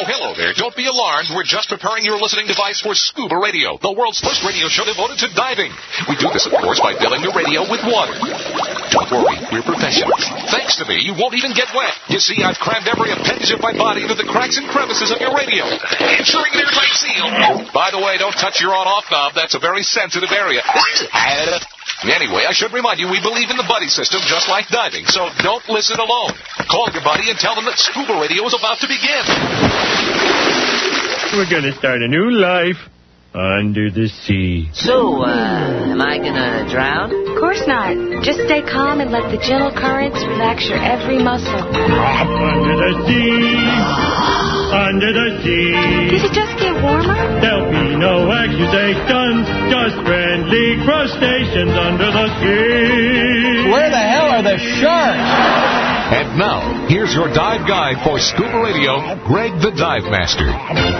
hello there. Don't be alarmed. We're just preparing your listening device for Scuba Radio, the world's first radio show devoted to diving. We do this, of course, by filling your radio with water. Don't worry, we're professionals. Thanks to me, you won't even get wet. You see, I've crammed every appendage of my body into the cracks and crevices of your radio, ensuring an airtight seal. By the way, don't touch your on-off knob. That's a very sensitive area. Anyway, I should remind you, we believe in the buddy system just like diving, so don't listen alone. Call your buddy and tell them that Scuba Radio is about to begin. We're going to start a new life under the sea. So, am I going to drown? Of course not. Just stay calm and let the gentle currents relax your every muscle. Under the sea. Under the sea. Did it just get warmer? There'll be no accusations, just friendly crustaceans under the sea. Where the hell are the sharks? And now, here's your dive guide for Scuba Radio, Greg the Dive Master.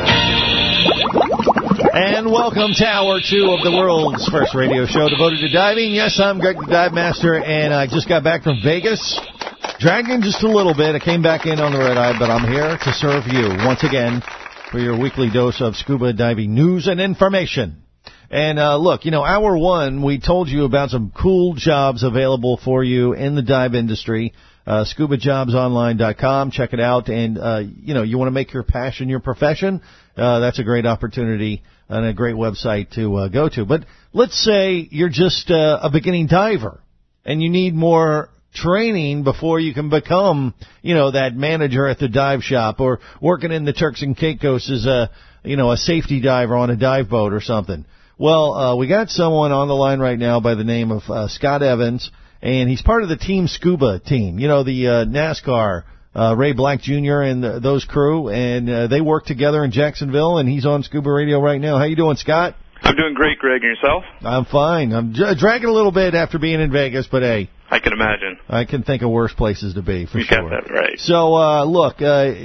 And welcome to Hour 2 of the world's first radio show devoted to diving. Yes, I'm Greg the Dive Master, and I just got back from Vegas. Dragging just a little bit. I came back in on the red eye, but I'm here to serve you once again for your weekly dose of scuba diving news and information. And look, Hour 1, we told you about some cool jobs available for you in the dive industry. ScubaJobsOnline.com. Check it out. And, you want to make your passion your profession. That's a great opportunity and a great website to go to. But let's say you're just a beginning diver and you need more training before you can become, that manager at the dive shop or working in the Turks and Caicos as a safety diver on a dive boat or something. Well, we got someone on the line right now by the name of Scott Evans, and he's part of the Team Scuba team, the NASCAR, Ray Black Jr. and those crew, and they work together in Jacksonville, and he's on Scuba Radio right now. How you doing, Scott? I'm doing great, Greg. And yourself? I'm fine. I'm dragging a little bit after being in Vegas, but hey. I can imagine. I can think of worse places to be, for sure. You got that right. So, look,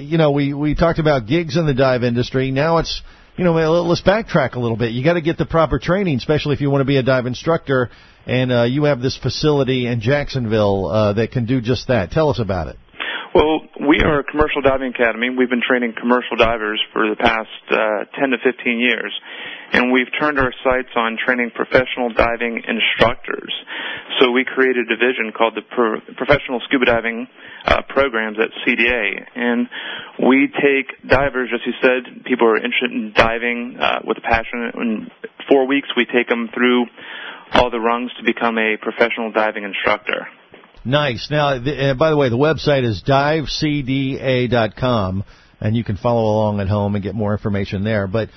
we talked about gigs in the dive industry. Now it's, let's backtrack a little bit. You got to get the proper training, especially if you want to be a dive instructor. And you have this facility in Jacksonville that can do just that. Tell us about it. Well, we are a commercial diving academy. We've been training commercial divers for the past 10 to 15 years. And we've turned our sights on training professional diving instructors. So we created a division called the Professional Scuba Diving Programs at CDA. And we take divers, as you said, people who are interested in diving with a passion. In 4 weeks, we take them through all the rungs to become a professional diving instructor. Nice. Now, by the way, the website is divecda.com, and you can follow along at home and get more information there. But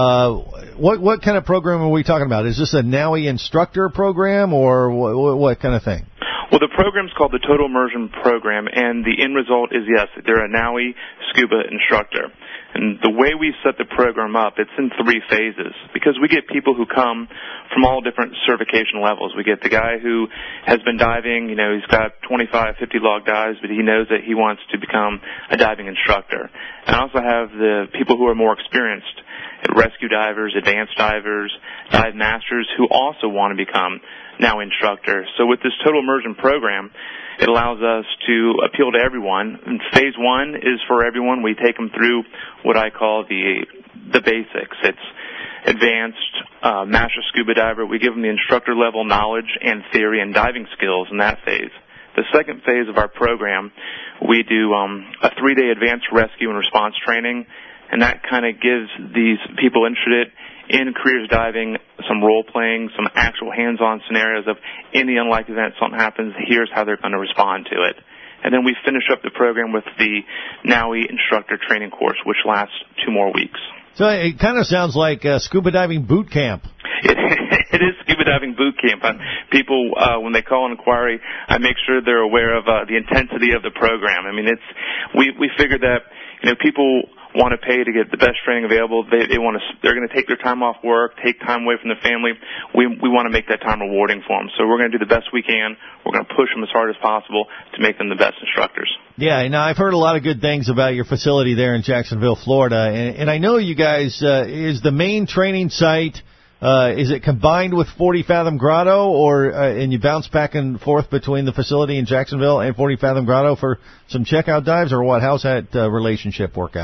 what kind of program are we talking about? Is this a NAUI instructor program, or what kind of thing? Well, the program's called the Total Immersion Program, and the end result is, yes, they're a NAUI scuba instructor. And the way we set the program up, it's in 3 phases, because we get people who come from all different certification levels. We get the guy who has been diving, he's got 25, 50 log dives, but he knows that he wants to become a diving instructor. And I also have the people who are more experienced, rescue divers, advanced divers, dive masters, who also want to become NAUI instructor. So with this Total Immersion Program, it allows us to appeal to everyone. And phase 1 is for everyone. We take them through what I call the basics. It's advanced master scuba diver. We give them the instructor level knowledge and theory and diving skills in that phase. The second phase of our program, we do a 3-day advanced rescue and response training, and that kind of gives these people interested in careers diving some role-playing, some actual hands-on scenarios of in the unlikely event something happens, here's how they're going to respond to it. And then we finish up the program with the NAUI instructor training course, which lasts 2 more weeks. So it kind of sounds like scuba diving boot camp. It is scuba diving boot camp. People, when they call an inquiry, I make sure they're aware of the intensity of the program. I mean, we figure that people want to pay to get the best training available. They're going to take their time off work, take time away from the family. We want to make that time rewarding for them. So we're going to do the best we can. We're going to push them as hard as possible to make them the best instructors. Yeah, now I've heard a lot of good things about your facility there in Jacksonville, Florida. And I know you guys, is the main training site, is it combined with 40 Fathom Grotto, or and you bounce back and forth between the facility in Jacksonville and 40 Fathom Grotto for some checkout dives, or what? How's that relationship work out? Our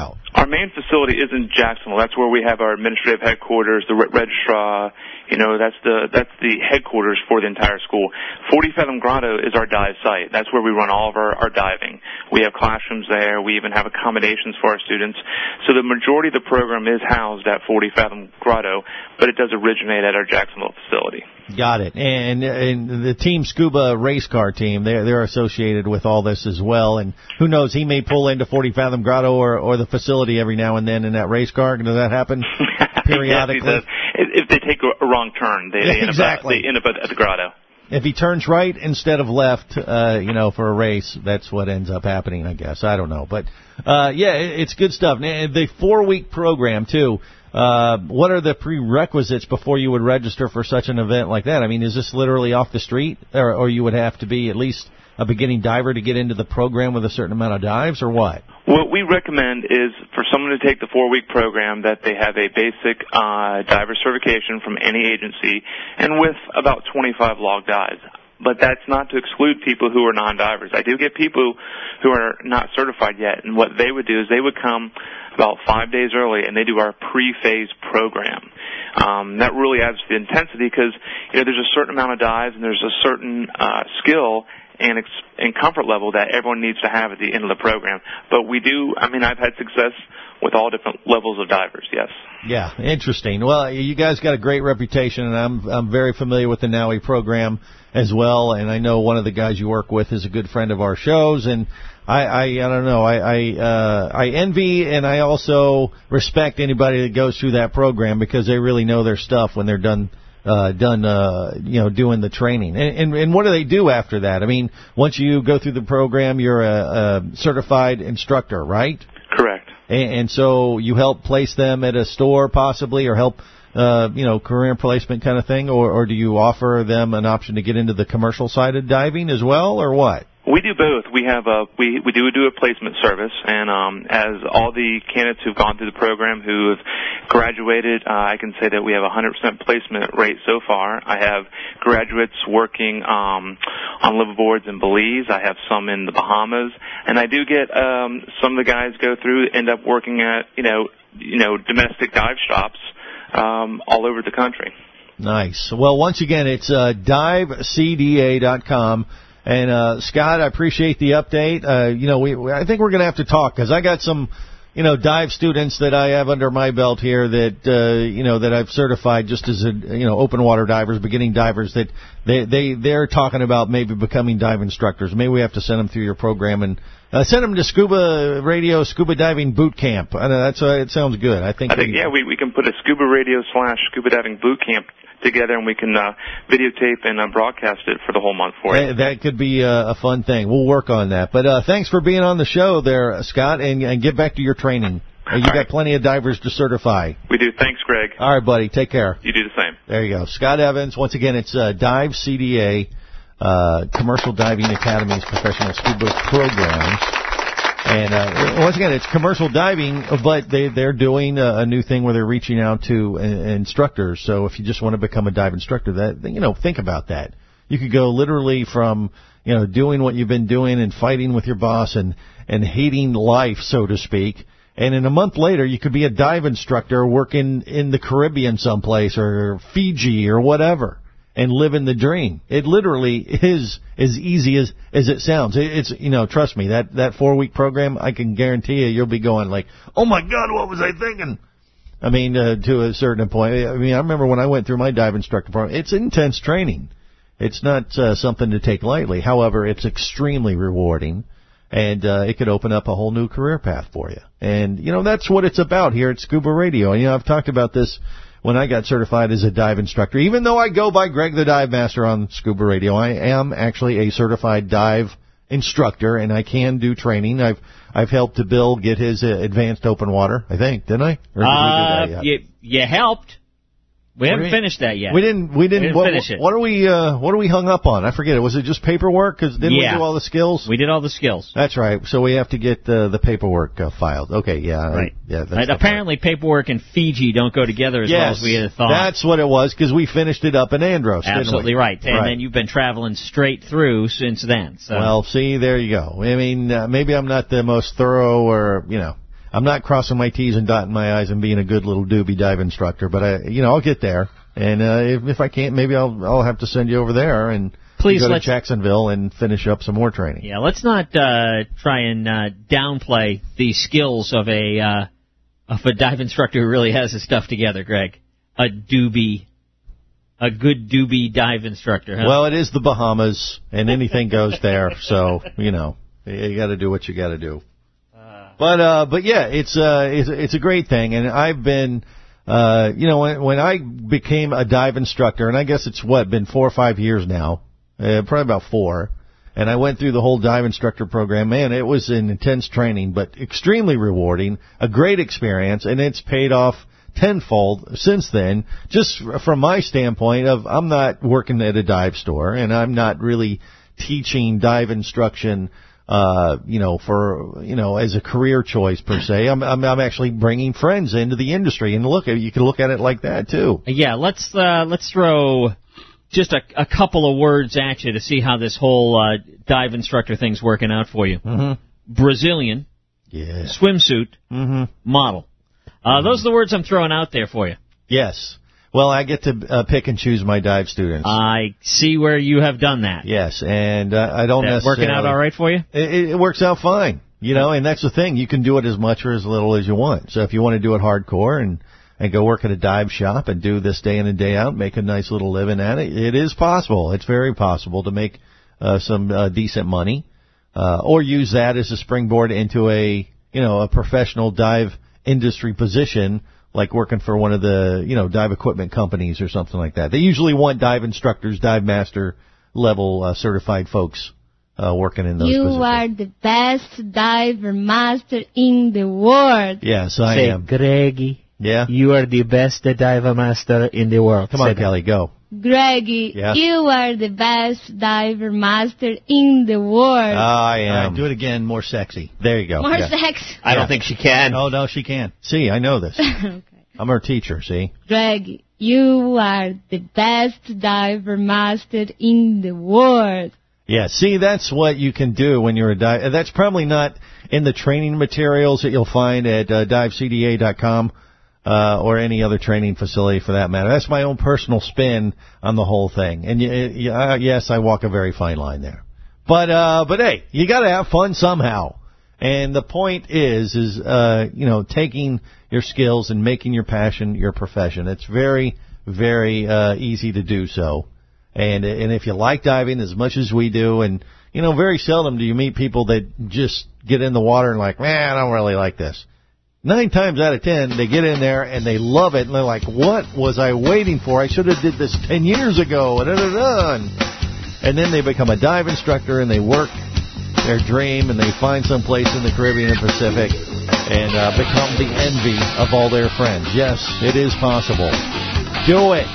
our main facility is in Jacksonville. That's where we have our administrative headquarters, the registrar. That's the headquarters for the entire school. 40 Fathom Grotto is our dive site. That's where we run all of our diving. We have classrooms there. We even have accommodations for our students. So the majority of the program is housed at 40 Fathom Grotto, but it does originate at our Jacksonville facility. Got it. And the Team Scuba race car team, they're associated with all this as well. And who knows, he may pull into 40 Fathom Grotto or the facility every now and then in that race car. Does that happen periodically? Yes, if they take a wrong turn, they end up at the grotto. If he turns right instead of left, for a race, that's what ends up happening, I guess. I don't know. But, it's good stuff. The 4-week program, too. What are the prerequisites before you would register for such an event like that? I mean, is this literally off the street, or you would have to be at least a beginning diver to get into the program with a certain amount of dives, or what? What we recommend is for someone to take the 4-week program that they have a basic diver certification from any agency and with about 25 log dives. But that's not to exclude people who are non-divers. I do get people who are not certified yet, and what they would do is they would come about 5 days early and they do our pre-phase program. That really adds to the intensity because there's a certain amount of dives and there's a certain skill and comfort level that everyone needs to have at the end of the program. But I've had success with all different levels of divers, yes. Yeah, interesting. Well, you guys got a great reputation, and I'm very familiar with the NAUI program as well, and I know one of the guys you work with is a good friend of our shows, and I don't know, I envy and I also respect anybody that goes through that program because they really know their stuff when they're done doing the training. And what do they do after that? I mean, once you go through the program, you're a certified instructor, right? Correct. And so you help place them at a store possibly, or help, career placement kind of thing, or do you offer them an option to get into the commercial side of diving as well, or what? We do both. We have we do a placement service, and as all the candidates who've gone through the program who have graduated, I can say that we have a 100% placement rate so far. I have graduates working on liveaboards in Belize. I have some in the Bahamas, and I do get some of the guys go through end up working at domestic dive shops all over the country. Nice. Well, once again, it's divecda.com. And, Scott, I appreciate the update. I think we're going to have to talk because I got some, dive students that I have under my belt here that, that I've certified just as open water divers, beginning divers that they're talking about maybe becoming dive instructors. Maybe we have to send them through your program and, send them to Scuba Radio, Scuba Diving Boot Camp. I know it sounds good. I think we can put a Scuba Radio / Scuba Diving Boot Camp together, and we can videotape and broadcast it for the whole month for you. That could be a fun thing. We'll work on that. But thanks for being on the show there, Scott, and get back to your training. You got plenty of divers to certify. We do. Thanks, Greg. All right, buddy. Take care. You do the same. There you go. Scott Evans. Once again, it's Dive CDA, Commercial Diving Academy's professional scuba programs. And once again, it's commercial diving, but they're doing a new thing where they're reaching out to instructors. So if you just want to become a dive instructor, think about that. You could go literally from doing what you've been doing and fighting with your boss and hating life, so to speak. And in a month later, you could be a dive instructor working in the Caribbean someplace or Fiji or whatever. And living the dream. It literally is as easy as it sounds. It's trust me, that 4-week program, I can guarantee you'll be going like, oh my God, what was I thinking? I mean, to a certain point. I remember when I went through my dive instructor program, it's intense training. It's not something to take lightly. However, it's extremely rewarding, and it could open up a whole new career path for you. And, that's what it's about here at Scuba Radio. And, I've talked about this when I got certified as a dive instructor. Even though I go by Greg the Dive Master on Scuba Radio, I am actually a certified dive instructor, and I can do training. I've helped to Bill get his advanced open water, I think, didn't I? Or did we do that yet? You helped. We haven't finished that yet. We didn't finish it. What are we hung up on? I forget it. Was it just paperwork? Because didn't we do all the skills? We did all the skills. That's right. So we have to get the paperwork filed. Okay, yeah. Right. Apparently paperwork and Fiji don't go together as well as we had thought. That's what it was, because we finished it up in Andros, Absolutely didn't we? right. And then you've been traveling straight through since then. So. Well, see, there you go. Maybe I'm not the most thorough or, I'm not crossing my T's and dotting my I's and being a good little doobie dive instructor, but I'll get there. And if I can't, maybe I'll have to send you over there and please go to Jacksonville and finish up some more training. Yeah, let's not try and downplay the skills of a dive instructor who really has his stuff together, Greg. A good doobie dive instructor, huh? Well, it is the Bahamas, and anything goes there, so, you got to do what you got to do. But yeah, it's a great thing, and I've been, when I became a dive instructor, and I guess it's been 4 or 5 years now, probably about 4, and I went through the whole dive instructor program. Man, it was an intense training, but extremely rewarding, a great experience, and it's paid off tenfold since then, just from my standpoint of I'm not working at a dive store, and I'm not really teaching dive instruction as a career choice per se. I'm actually bringing friends into the industry, and you can look at it like that too. Yeah, let's throw just a couple of words at you to see how this whole dive instructor thing's working out for you. Mm-hmm. Brazilian, swimsuit, model. Those are the words I'm throwing out there for you. Yes. Well, I get to pick and choose my dive students. I see where you have done that. Yes, and I don't necessarily... Working out all right for you? It works out fine, and that's the thing. You can do it as much or as little as you want. So if you want to do it hardcore and go work at a dive shop and do this day in and day out, make a nice little living at it, it is possible. It's very possible to make some decent money, or use that as a springboard into a professional dive industry position, like working for one of the, dive equipment companies or something like that. They usually want dive instructors, dive master level certified folks working in those positions. You are the best diver master in the world. Yes, I am. Greggy. Yeah? You are the best diver master in the world. Come on, Kelly, go. Greggy, you are the best diver master in the world. I am. All right, do it again, more sexy. There you go. More sex. I don't think she can. Oh, no, she can. See, I know this. Okay. I'm her teacher, see? Greggy, you are the best diver master in the world. Yeah, see, that's what you can do when you're a diver. That's probably not in the training materials that you'll find at divecda.com. Or any other training facility for that matter. That's my own personal spin on the whole thing. And yes, I walk a very fine line there. But hey, you got to have fun somehow. And the point is taking your skills and making your passion your profession. It's very, very easy to do so. And if you like diving as much as we do, and very seldom do you meet people that just get in the water and like, man, I don't really like this. 9 times out of 10, they get in there and they love it, and they're like, what was I waiting for? I should have did this 10 years ago. And then they become a dive instructor, and they work their dream, and they find some place in the Caribbean and Pacific and become the envy of all their friends. Yes, it is possible. Do it.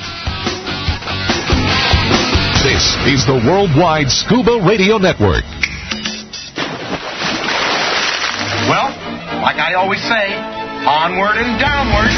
This is the Worldwide Scuba Radio Network. Well, like I always say, onward and downward.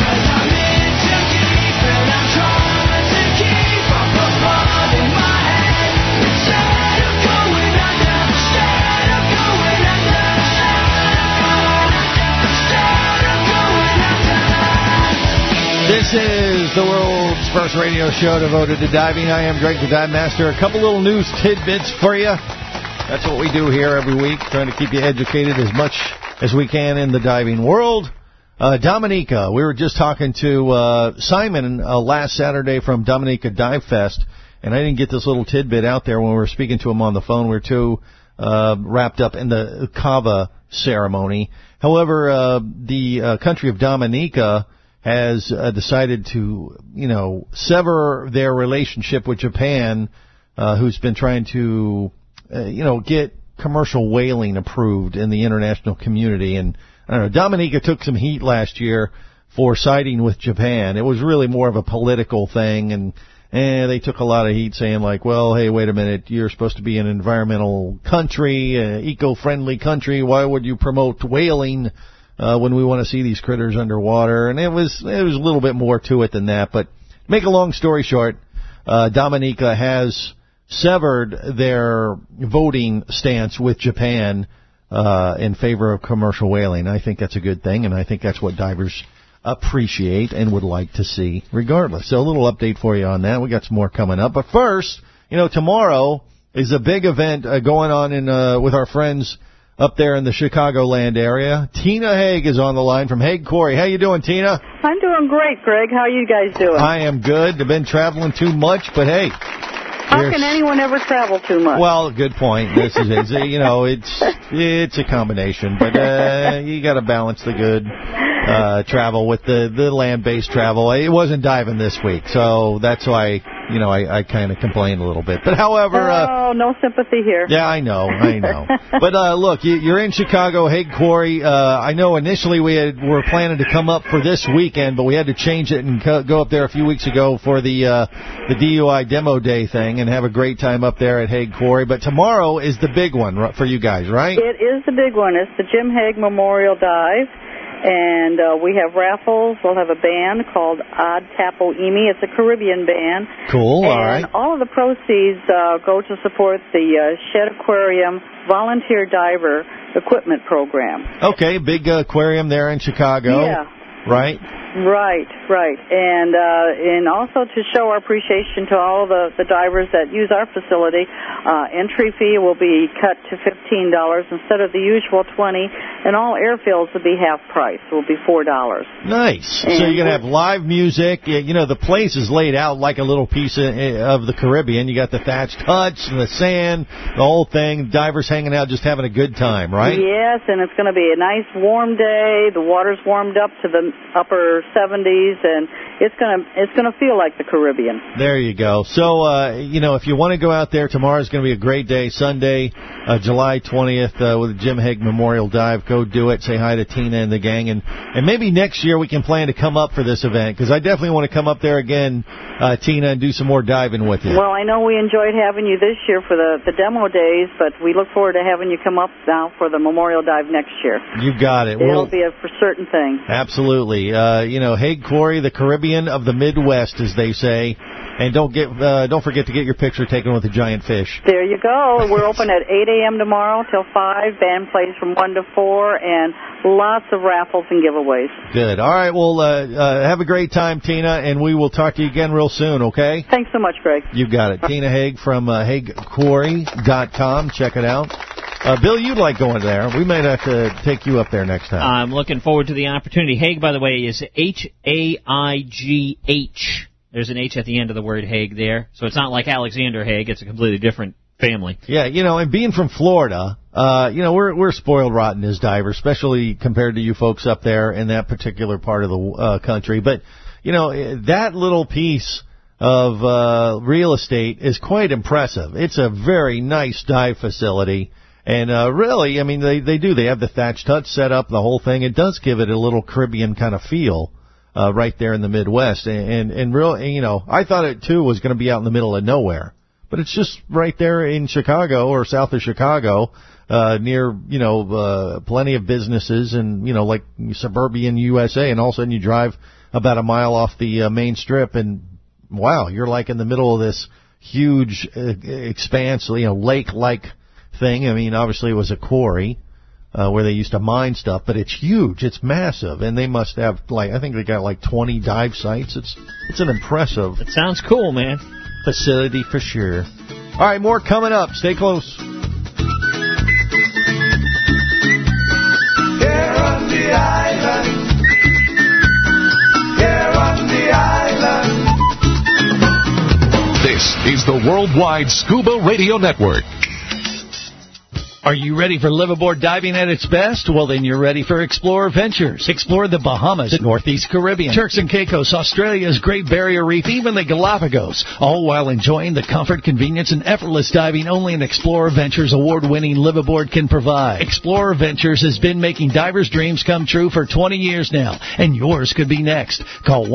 This is the world's first radio show devoted to diving. I am Greg the Dive Master. A couple little news tidbits for you. That's what we do here every week, trying to keep you educated as much as we can in the diving world. Dominica, we were just talking to Simon last Saturday from Dominica Dive Fest, and I didn't get this little tidbit out there when we were speaking to him on the phone. We were too wrapped up in the Cava ceremony. However, the country of Dominica has decided to, sever their relationship with Japan, who's been trying to, get commercial whaling approved in the international community. And I don't know, Dominica took some heat last year for siding with Japan. It was really more of a political thing, and they took a lot of heat saying like, well, hey, wait a minute, you're supposed to be an environmental country, eco-friendly country. Why would you promote whaling when we want to see these critters underwater? And it was a little bit more to it than that. But to make a long story short, Dominica has severed their voting stance with Japan in favor of commercial whaling. I think that's a good thing, and I think that's what divers appreciate and would like to see regardless. So a little update for you on that. We got some more coming up. But first, tomorrow is a big event going on with our friends up there in the Chicagoland area. Tina Haig is on the line from Haig Quarry. How you doing, Tina? I'm doing great, Greg. How are you guys doing? I am good. I've been traveling too much, but hey. How can anyone ever travel too much? Well, good point. This is it's a combination, but you got to balance the good travel with the land-based travel. It wasn't diving this week, so that's why I kind of complained a little bit. But however, no sympathy here. Yeah, I know. But look, you're in Chicago, Haig Quarry. I know initially were planning to come up for this weekend, but we had to change it and go up there a few weeks ago for the DUI demo day thing and have a great time up there at Haig Quarry. But tomorrow is the big one for you guys, right? It is the big one. It's the Jim Haig Memorial Dive. And we have raffles. We'll have a band called Odd Tapo Imi. It's a Caribbean band. Cool, all right. And all of the proceeds go to support the Shed Aquarium Volunteer Diver Equipment Program. Okay, big aquarium there in Chicago. Yeah. Right? Right. And also to show our appreciation to all the divers that use our facility, entry fee will be cut to $15 instead of the usual $20, and all airfills will be half price. Will be $4. Nice. So you're going to have live music. The place is laid out like a little piece of the Caribbean. You got the thatched huts and the sand, the whole thing. Divers hanging out, just having a good time, right? Yes, and it's going to be a nice warm day. The water's warmed up to the upper 70s, and it's going to feel like the Caribbean. There you go. So, if you want to go out there, tomorrow's going to be a great day. Sunday, July 20th, with the Jim Haig Memorial Dive. Go do it. Say hi to Tina and the gang. And maybe next year we can plan to come up for this event, because I definitely want to come up there again, Tina, and do some more diving with you. Well, I know we enjoyed having you this year for the demo days, but we look forward to having you come up now for the Memorial Dive next year. You got it. It'll be a for certain thing. Absolutely. Haig Quarry, the Caribbean of the Midwest, as they say. And don't forget to get your picture taken with a giant fish. There you go. We're open at 8 a.m. tomorrow till 5. Band plays from 1 to 4, and lots of raffles and giveaways. Good. All right. Well, have a great time, Tina, and we will talk to you again real soon, okay? Thanks so much, Greg. You got it. Tina Haig from HaigQuarry.com. Check it out. Bill, you'd like going there. We might have to take you up there next time. I'm looking forward to the opportunity. Haig, by the way, is Haigh. There's an H at the end of the word Haig there. So it's not like Alexander Haig. It's a completely different family. Yeah, and being from Florida, we're spoiled rotten as divers, especially compared to you folks up there in that particular part of the country. But, that little piece of real estate is quite impressive. It's a very nice dive facility. And really, they do. They have the thatched hut set up, the whole thing. It does give it a little Caribbean kind of feel right there in the Midwest. And really, I thought it, too, was going to be out in the middle of nowhere. But it's just right there in Chicago or south of Chicago near, plenty of businesses and, like suburban USA. And all of a sudden you drive about a mile off the main strip and, wow, you're like in the middle of this huge expanse, lake-like thing. Obviously it was a quarry where they used to mine stuff, but it's huge. It's massive, and they must have I think they got 20 dive sites. It's an impressive. It sounds cool, man. Facility for sure. All right, more coming up. Stay close. Here on the island. Here on the island. This is the Worldwide Scuba Radio Network. Are you ready for liveaboard diving at its best? Well, then you're ready for Explorer Ventures. Explore the Bahamas, the Northeast Caribbean, Turks and Caicos, Australia's Great Barrier Reef, even the Galapagos, all while enjoying the comfort, convenience, and effortless diving only an Explorer Ventures award-winning liveaboard can provide. Explorer Ventures has been making divers' dreams come true for 20 years now, and yours could be next. Call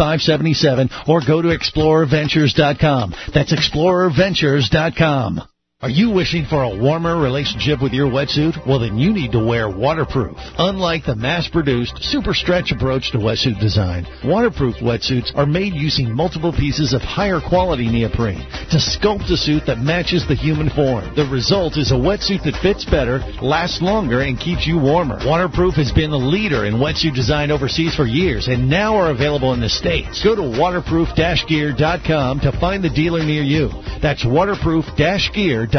1-800-322-3577 or go to ExplorerVentures.com. That's ExplorerVentures.com. Are you wishing for a warmer relationship with your wetsuit? Well, then you need to wear waterproof. Unlike the mass-produced, super stretch approach to wetsuit design, waterproof wetsuits are made using multiple pieces of higher quality neoprene to sculpt a suit that matches the human form. The result is a wetsuit that fits better, lasts longer, and keeps you warmer. Waterproof has been the leader in wetsuit design overseas for years and now are available in the States. Go to waterproof-gear.com to find the dealer near you. That's waterproof-gear.com.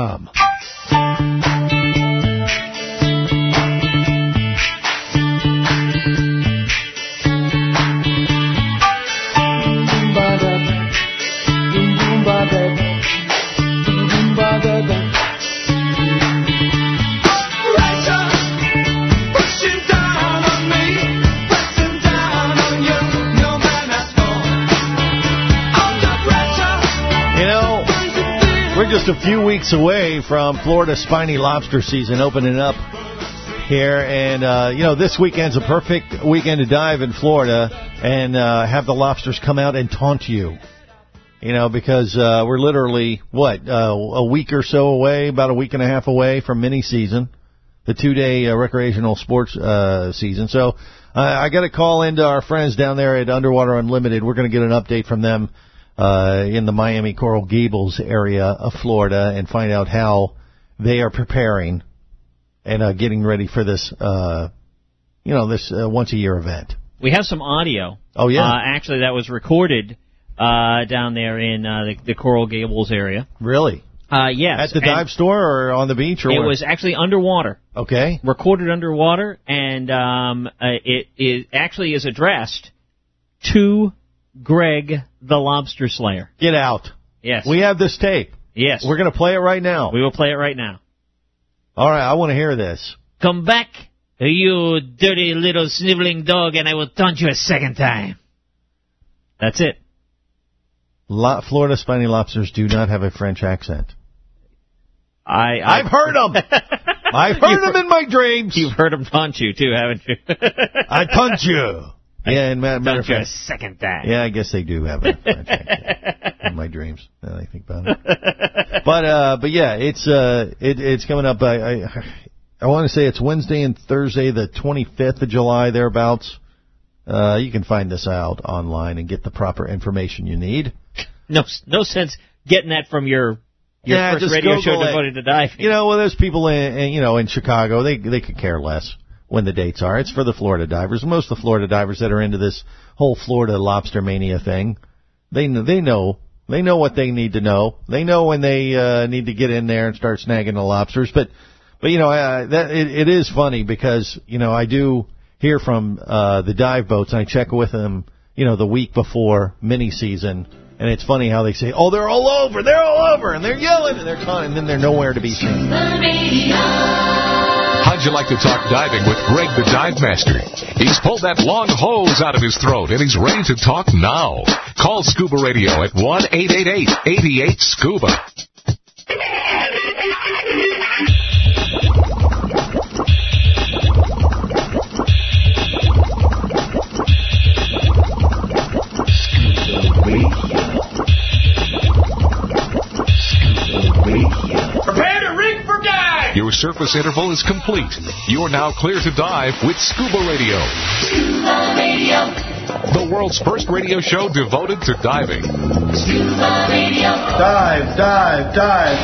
Just a few weeks away from Florida spiny lobster season opening up here, and this weekend's a perfect weekend to dive in Florida and have the lobsters come out and taunt you. Because we're literally a week or so away, about a week and a half away from mini season, the 2-day recreational sports season. So I got to call into our friends down there at Underwater Unlimited. We're going to get an update from them in the Miami Coral Gables area of Florida and find out how they are preparing and getting ready for this, this once-a-year event. We have some audio. Oh, yeah. Actually, that was recorded down there in the Coral Gables area. Really? Yes. At the dive store or on the beach? Or it where? was actually underwater. Okay. Recorded underwater, and it actually is addressed to Greg the Lobster Slayer. Get out. Yes. We have this tape. Yes. We're going to play it right now. We will play it right now. All right, I want to hear this. Come back, you dirty little sniveling dog, and I will taunt you a second time. That's it. Florida spiny lobsters do not have a French accent. I've heard them. I've heard them in my dreams. You've heard them taunt you, too, haven't you? I taunt you. Yeah, and matter of fact, a second time. Yeah, I guess they do have a French accent in my dreams. Now that I think about it. But yeah, it's coming up. I want to say it's Wednesday and Thursday, the 25th of July, thereabouts. You can find this out online and get the proper information you need. No sense getting that from your first radio show devoted to diving. There's people in Chicago. They could care less when the dates are. It's for the Florida divers. Most of the Florida divers that are into this whole Florida lobster mania thing, they know what they need to know. They know when they need to get in there and start snagging the lobsters. But it is funny because I do hear from the dive boats, and I check with them the week before mini season, and it's funny how they say, "Oh, they're all over, and they're yelling and they're taunting, and then they're nowhere to be seen." How'd you like to talk diving with Greg the Dive Master? He's pulled that long hose out of his throat, and he's ready to talk now. Call Scuba Radio at 1-888-88-SCUBA. Prepare to rig for dive! Your surface interval is complete. You are now clear to dive with Scuba Radio. Scuba Radio. The world's first radio show devoted to diving. Scuba Radio. Dive, dive, dive.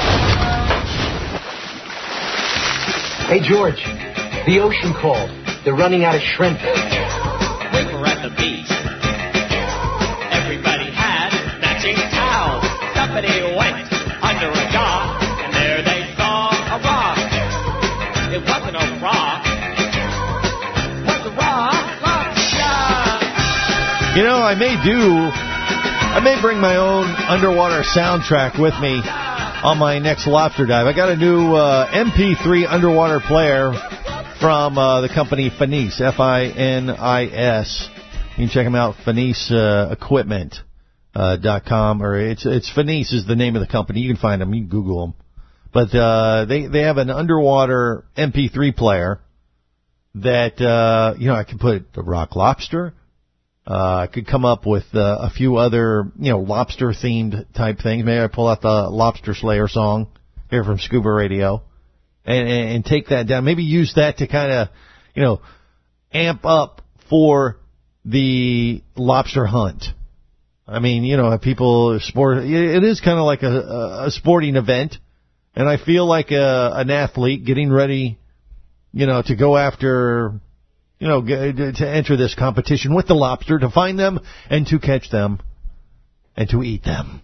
Hey, George, the ocean called. They're running out of shrimp. We were at the beach. Everybody had matching towels. Somebody went under a dock, and there they saw a rock. It wasn't a rock. It was a rock lobster. I may bring my own underwater soundtrack with me on my next lobster dive. I got a new MP3 underwater player from the company Finis, Finis. You can check them out, FinisEquipment.com, or it's Finis is the name of the company. You can find them. You can Google them. But they have an underwater MP3 player that I could put the rock lobster. I could come up with a few other lobster themed type things. Maybe I pull out the Lobster Slayer song here from Scuba Radio, and take that down. Maybe use that to kind of, amp up for the lobster hunt. I mean, people sport. It is kind of like a sporting event, and I feel like an athlete getting ready, to go after, to enter this competition with the lobster, to find them and to catch them and to eat them.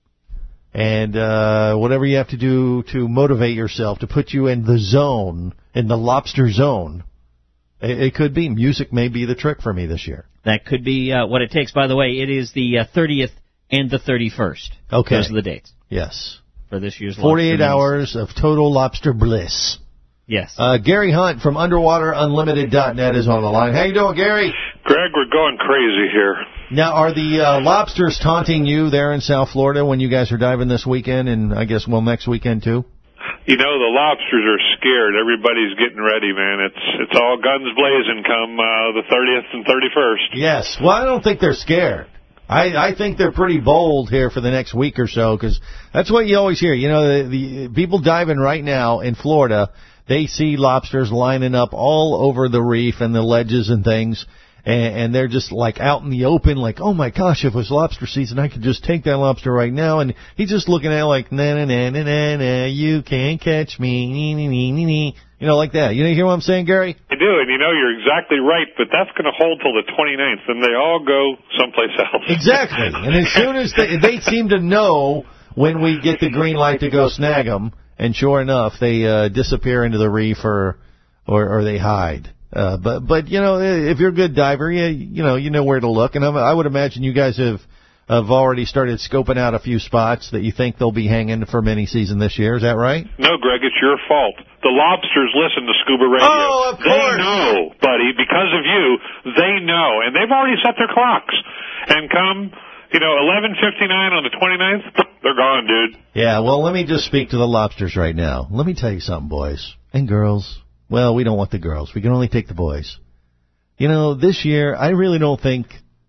And whatever you have to do to motivate yourself, to put you in the zone, in the lobster zone. It could be. Music may be the trick for me this year. That could be what it takes. By the way, it is the 30th and the 31st. Okay. Those are the dates. Yes. For this year's 48 hours of total lobster bliss. Yes. Gary Hunt from UnderwaterUnlimited.net is on the line. How you doing, Gary? Greg, we're going crazy here. Now, are the lobsters taunting you there in South Florida when you guys are diving this weekend and I guess, next weekend too? The lobsters are scared. Everybody's getting ready, man. It's all guns blazing come the 30th and 31st. Yes. Well, I don't think they're scared. I think they're pretty bold here for the next week or so because that's what you always hear. The people diving right now in Florida, they see lobsters lining up all over the reef and the ledges and things. And they're just like out in the open, like, oh my gosh, if it was lobster season, I could just take that lobster right now. And he's just looking at it like, na, you can't catch me, like that. You hear what I'm saying, Gary? I do, and you're exactly right, but that's going to hold till the 29th, and they all go someplace else. Exactly. And as soon as they seem to know when we get the green light to go snag them, and sure enough, they disappear into the reef or they hide. But if you're a good diver, you know where to look. And I would imagine you guys have already started scoping out a few spots that you think they'll be hanging for mini season this year. Is that right? No, Greg, it's your fault. The lobsters listen to Scuba Radio. Oh, of course. They know, buddy, because of you, they know. And they've already set their clocks. And come, 11:59 on the 29th, they're gone, dude. Yeah, well, let me just speak to the lobsters right now. Let me tell you something, boys and girls. Well, we don't want the girls. We can only take the boys. This year, I really don't think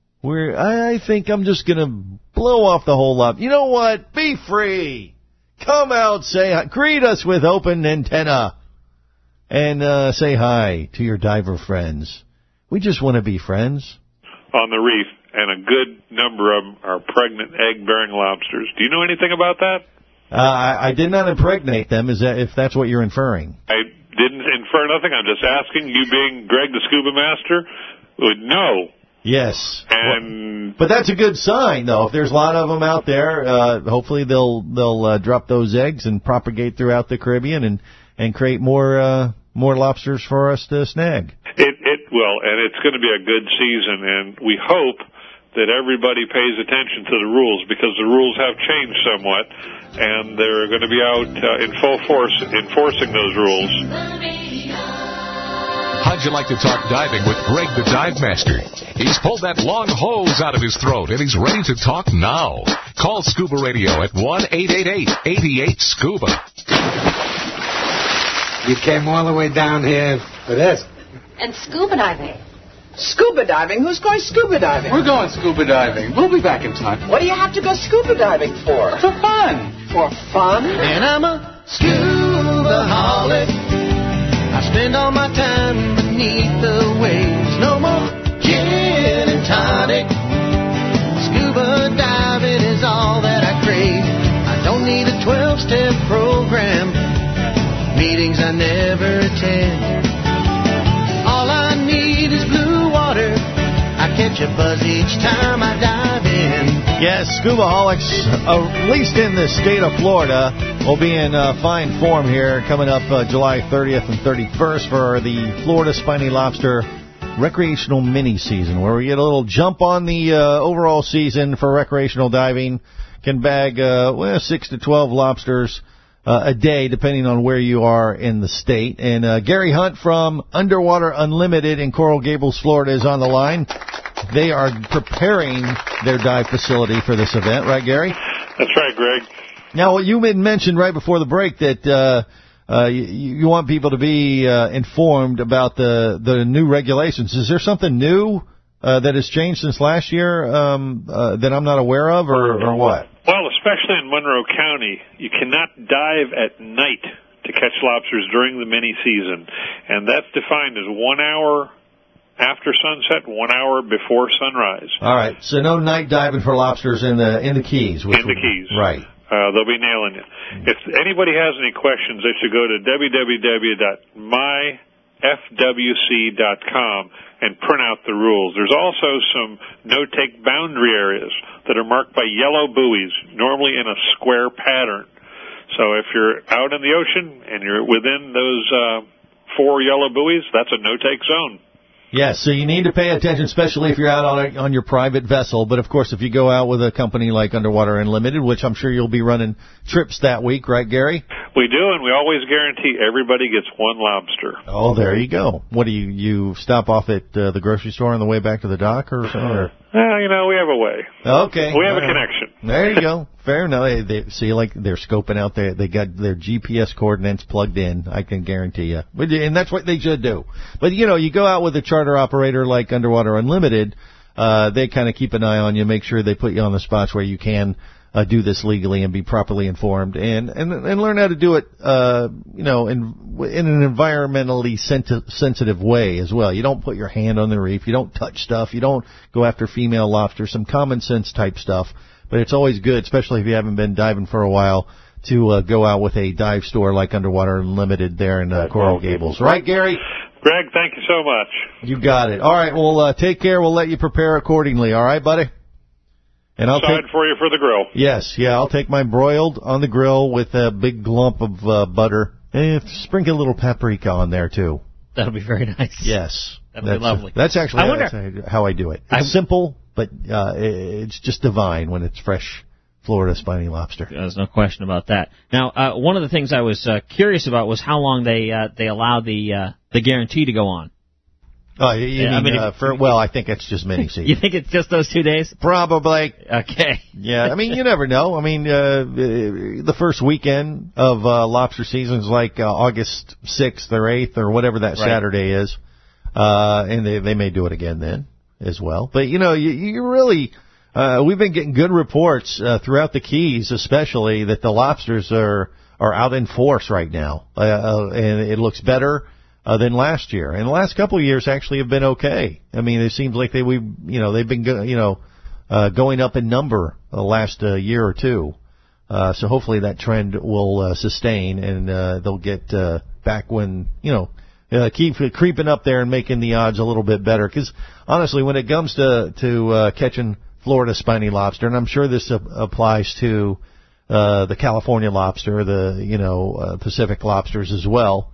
I think I'm just going to blow off the whole lot. You know what? Be free. Come out, greet us with open antenna. And say hi to your diver friends. We just want to be friends. On the reef, and a good number of them are pregnant egg-bearing lobsters. Do you know anything about that? I did not impregnate them, if that's what you're inferring. I didn't infer nothing. I'm just asking, you being Greg the Scuba Master, would know. Yes. And but that's a good sign, though. If there's a lot of them out there, hopefully they'll drop those eggs and propagate throughout the Caribbean and create more lobsters for us to snag. It will, and it's going to be a good season, and we hope that everybody pays attention to the rules, because the rules have changed somewhat, and they're going to be out in full force enforcing those rules. How'd you like to talk diving with Greg the Dive Master? He's pulled that long hose out of his throat, and he's ready to talk now. Call Scuba Radio at 1-888-88-SCUBA. You came all the way down here for this. And scuba diving. Scuba diving? Who's going scuba diving? We're going scuba diving. We'll be back in time. What do you have to go scuba diving for? For fun. For fun? And I'm a scuba-holic. I spend all my time beneath the waves. No more gin and tonic. Scuba diving is all that I crave. I don't need a 12-step program. Meetings I never attend. All I need is blue water. I catch a buzz each time I dive in. Yes, Scubaholics, at least in the state of Florida, will be in fine form here coming up July 30th and 31st for the Florida Spiny Lobster recreational mini season, where we get a little jump on the overall season for recreational diving. Can bag 6 to 12 lobsters a day, depending on where you are in the state. And Gary Hunt from Underwater Unlimited in Coral Gables, Florida, is on the line. They are preparing their dive facility for this event, right, Gary? That's right, Greg. Now, you mentioned right before the break that you want people to be informed about the new regulations. Is there something new that has changed since last year that I'm not aware of, or what? Well, especially in Monroe County, you cannot dive at night to catch lobsters during the mini season, and that's defined as 1 hour after sunset, 1 hour before sunrise. All right, so no night diving for lobsters in the Keys. Keys. Right. They'll be nailing you. If anybody has any questions, they should go to www.myfwc.com and print out the rules. There's also some no-take boundary areas that are marked by yellow buoys, normally in a square pattern. So if you're out in the ocean and you're within those 4 yellow buoys, that's a no-take zone. Yes, so you need to pay attention, especially if you're out on your private vessel. But, of course, if you go out with a company like Underwater Unlimited, which I'm sure you'll be running trips that week, right, Gary? We do, and we always guarantee everybody gets 1 lobster. Oh, there you go. What do you stop off at the grocery store on the way back to the dock or something? Or? We have a way. Okay. We have a connection. There you go. Fair enough. They see, like, they're scoping out there. They got their GPS coordinates plugged in, I can guarantee you. And that's what they should do. But, you go out with a charter operator like Underwater Unlimited, they kind of keep an eye on you, make sure they put you on the spots where you can do this legally and be properly informed and learn how to do it, in an environmentally sensitive way as well. You don't put your hand on the reef. You don't touch stuff. You don't go after female lobsters, some common sense type stuff. But it's always good, especially if you haven't been diving for a while, to go out with a dive store like Underwater Unlimited there in Coral Gables. Right, Gary? Greg, thank you so much. You got it. All right, well, take care. We'll let you prepare accordingly. All right, buddy? And I'll take for you for the grill. Yes, I'll take my broiled on the grill with a big lump of butter. And sprinkle a little paprika on there, too. That'll be very nice. Yes. That'll be lovely. That's actually how I do it. It's simple, but it's just divine when it's fresh Florida spiny lobster. There's no question about that. Now, one of the things I was curious about was how long they allow the guarantee to go on. Oh, I think it's just mini season. You think it's just those 2 days? Probably. Okay. Yeah, you never know. The first weekend of lobster season is like August 6th or 8th or whatever that Saturday is. And they may do it again then as well. But, you really, we've been getting good reports throughout the Keys, especially, that the lobsters are out in force right now. And it looks better than last year. And the last couple of years actually have been okay. It seems like they've been going up in number the last year or two. So hopefully that trend will sustain and they'll get back when, keep creeping up there and making the odds a little bit better. Because honestly, when it comes to catching Florida spiny lobster, and I'm sure this applies to the California lobster, the Pacific lobsters as well.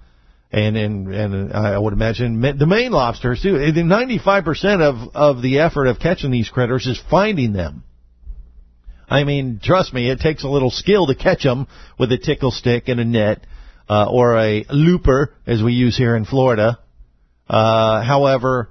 And I would imagine the Maine lobsters too. 95% of the effort of catching these critters is finding them. Trust me, it takes a little skill to catch them with a tickle stick and a net, or a looper, as we use here in Florida. However,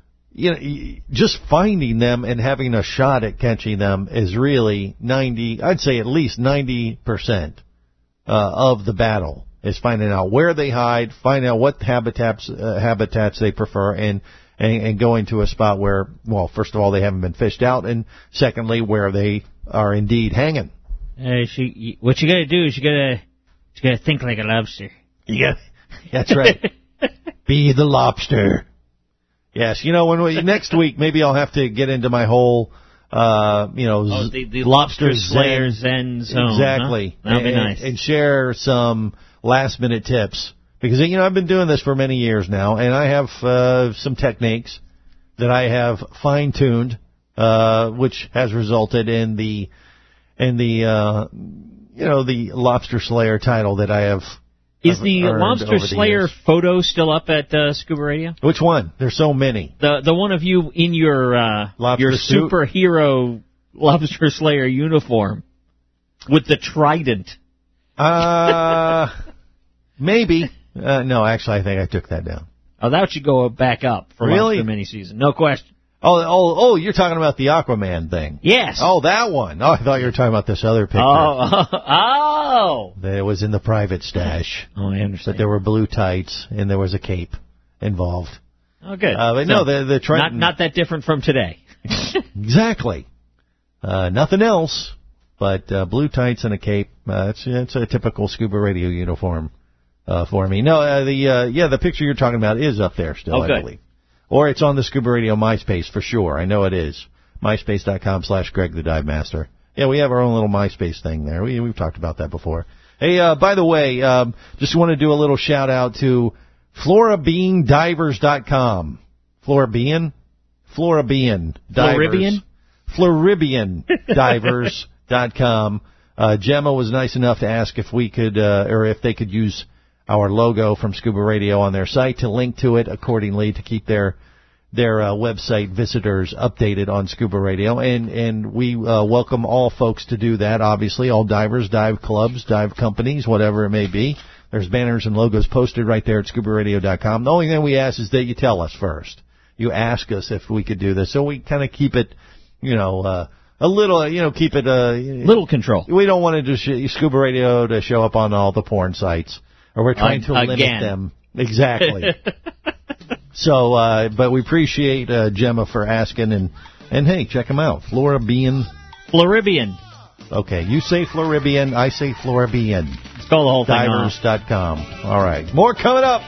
just finding them and having a shot at catching them is really I'd say at least 90% of the battle. Is finding out where they hide, finding out what habitats they prefer, and going to a spot where, well, first of all, they haven't been fished out, and secondly, where they are indeed hanging. What you got to do is you got to think like a lobster. That's right. Be the lobster. Yes, next week maybe I'll have to get into my whole. The lobster slayer zen zone. Exactly. Huh? That'll be nice. And share some last-minute tips. Because, I've been doing this for many years now, and I have some techniques that I have fine-tuned, which has resulted in the lobster slayer title that I have. Is the lobster slayer photo still up at Scuba Radio? Which one? There's so many. The one of you in your superhero lobster slayer uniform with the trident. Maybe. No, actually, I think I took that down. Oh, that should go back up for lobster mini-season. No question. Oh, you're talking about the Aquaman thing. Yes. Oh, that one. Oh, I thought you were talking about this other picture. Oh. That was in the private stash. Oh, I understand. But there were blue tights, and there was a cape involved. Oh, good. But no, the Triton... Not that different from today. Exactly. Nothing else but blue tights and a cape. It's a typical Scuba Radio uniform for me. No, the picture you're talking about is up there still, I believe. Or it's on the Scuba Radio MySpace for sure. I know it is. MySpace.com/Greg the Dive Master. Yeah, we have our own little MySpace thing there. We've talked about that before. Hey, by the way, just want to do a little shout out to FloribeanDivers.com. Floribean Divers. FloribeanDivers.com. Gemma was nice enough to ask if we could, or if they could use our logo from Scuba Radio on their site to link to it accordingly to keep their website visitors updated on Scuba Radio. And we welcome all folks to do that, obviously, all divers, dive clubs, dive companies, whatever it may be. There's banners and logos posted right there at ScubaRadio.com. The only thing we ask is that you tell us first. You ask us if we could do this, so we kind of keep it, a little, keep it little control. We don't want to just Scuba Radio to show up on all the porn sites, or we're trying to limit them. Exactly. So, but we appreciate Gemma for asking, and hey, check them out. Floribean. Okay, you say Floribean, I say Floribean. Let's call the whole thing Divers.com. All right, more coming up.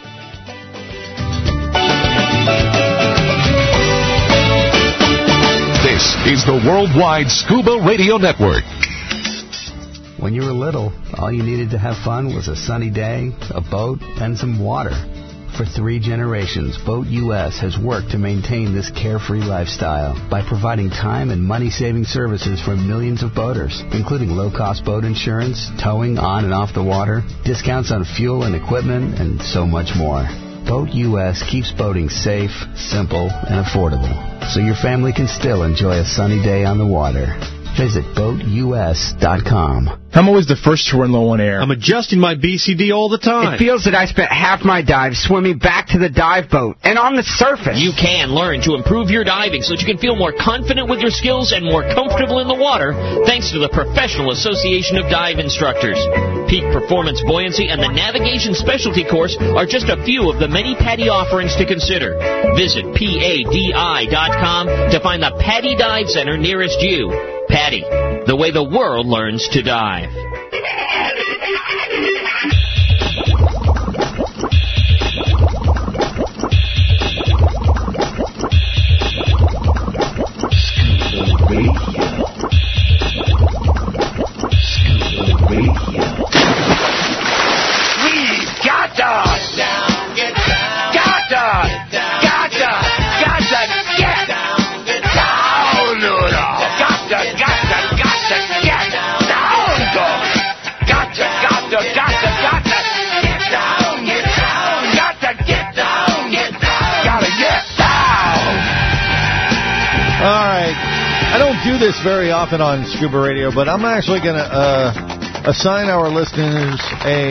This is the Worldwide Scuba Radio Network. When you were little, all you needed to have fun was a sunny day, a boat, and some water. For 3 generations, Boat US has worked to maintain this carefree lifestyle by providing time and money-saving services for millions of boaters, including low-cost boat insurance, towing on and off the water, discounts on fuel and equipment, and so much more. Boat US keeps boating safe, simple, and affordable, so your family can still enjoy a sunny day on the water. Visit BoatUS.com. I'm always the first to run low on air. I'm adjusting my BCD all the time. It feels that I spent half my dive swimming back to the dive boat and on the surface. You can learn to improve your diving so that you can feel more confident with your skills and more comfortable in the water thanks to the Professional Association of Dive Instructors. Peak Performance Buoyancy and the Navigation Specialty Course are just a few of the many PADI offerings to consider. Visit PADI.com to find the PADI Dive Center nearest you. PADI, the way the world learns to dive. Do this very often on Scuba Radio, but I'm actually going to assign our listeners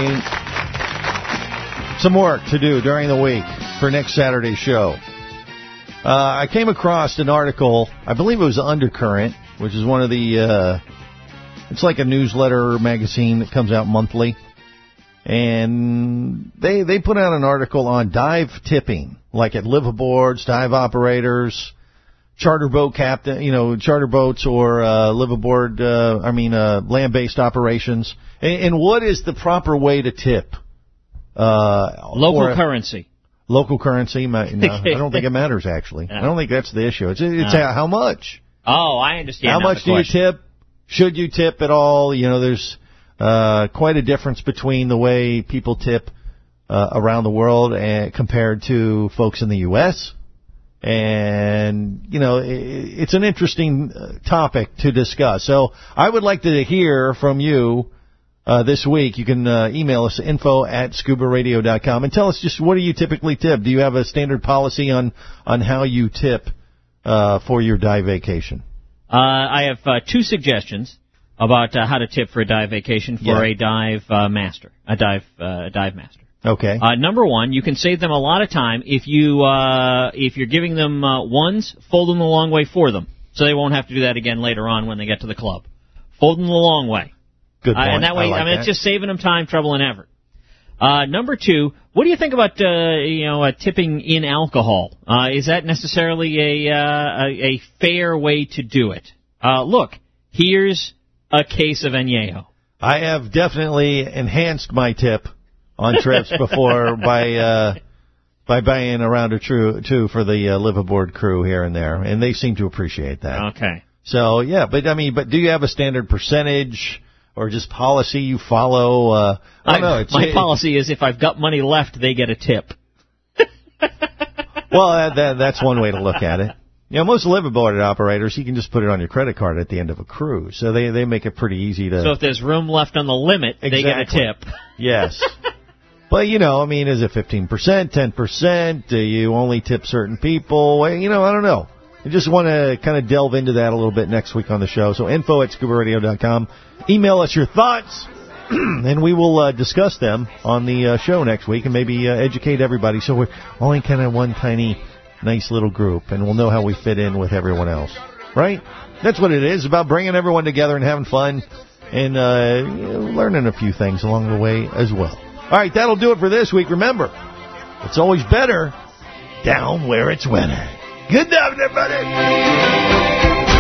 some work to do during the week for next Saturday's show. I came across an article, I believe it was Undercurrent, which is one of the, it's like a newsletter magazine that comes out monthly, and they put out an article on dive tipping, like at liveaboards, dive operators, charter boat captain, charter boats or liveaboard, land-based operations. And what is the proper way to tip? Local currency. Local currency? No, I don't think it matters, actually. No. I don't think that's the issue. It's how much. Oh, I understand. How much do you tip? Should you tip at all? There's quite a difference between the way people tip around the world compared to folks in the U.S., and, it's an interesting topic to discuss. So I would like to hear from you this week. You can email us, info@scubaradio.com, and tell us just what do you typically tip? Do you have a standard policy on how you tip for your dive vacation? I have 2 suggestions about how to tip for a dive vacation for a dive master, a dive master. Okay. Number 1, you can save them a lot of time if you're giving them ones, fold them the long way for them, so they won't have to do that again later on when they get to the club. Fold them the long way. Good point. And that way, I like that. It's just saving them time, trouble, and effort. Number 2, what do you think about tipping in alcohol? Is that necessarily a fair way to do it? Look, here's a case of Añejo. I have definitely enhanced my tip on trips before by buying a round or two for the Live Aboard crew here and there, and they seem to appreciate that. Okay. So yeah, but do you have a standard percentage or just policy you follow? I don't know. My policy is if I've got money left, they get a tip. Well, that's one way to look at it. Most Live Aboard operators, you can just put it on your credit card at the end of a cruise, so they make it pretty easy to. So if there's room left on the limit, they get a tip. Yes. But, is it 15%, 10%? Do you only tip certain people? I don't know. I just want to kind of delve into that a little bit next week on the show. So info@scubaradio.com. Email us your thoughts, and we will discuss them on the show next week and maybe educate everybody. So we're only kind of one tiny, nice little group, and we'll know how we fit in with everyone else. Right? That's what it is, about bringing everyone together and having fun and learning a few things along the way as well. All right, that'll do it for this week. Remember, it's always better down where it's wetter. Good night, everybody.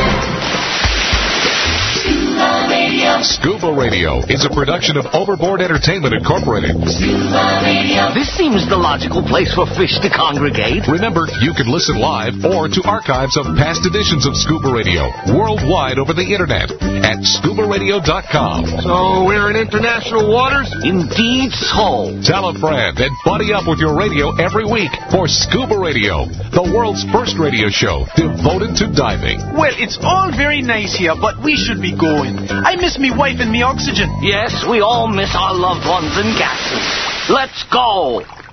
Scuba Radio is a production of Overboard Entertainment Incorporated. This seems the logical place for fish to congregate. Remember, you can listen live or to archives of past editions of Scuba Radio worldwide over the internet at scubaradio.com. So we're in international waters? Indeed so. Tell a friend and buddy up with your radio every week for Scuba Radio, the world's first radio show devoted to diving. Well, it's all very nice here, but we should be going. I miss me wife and me oxygen. Yes, we all miss our loved ones and gases. Let's go.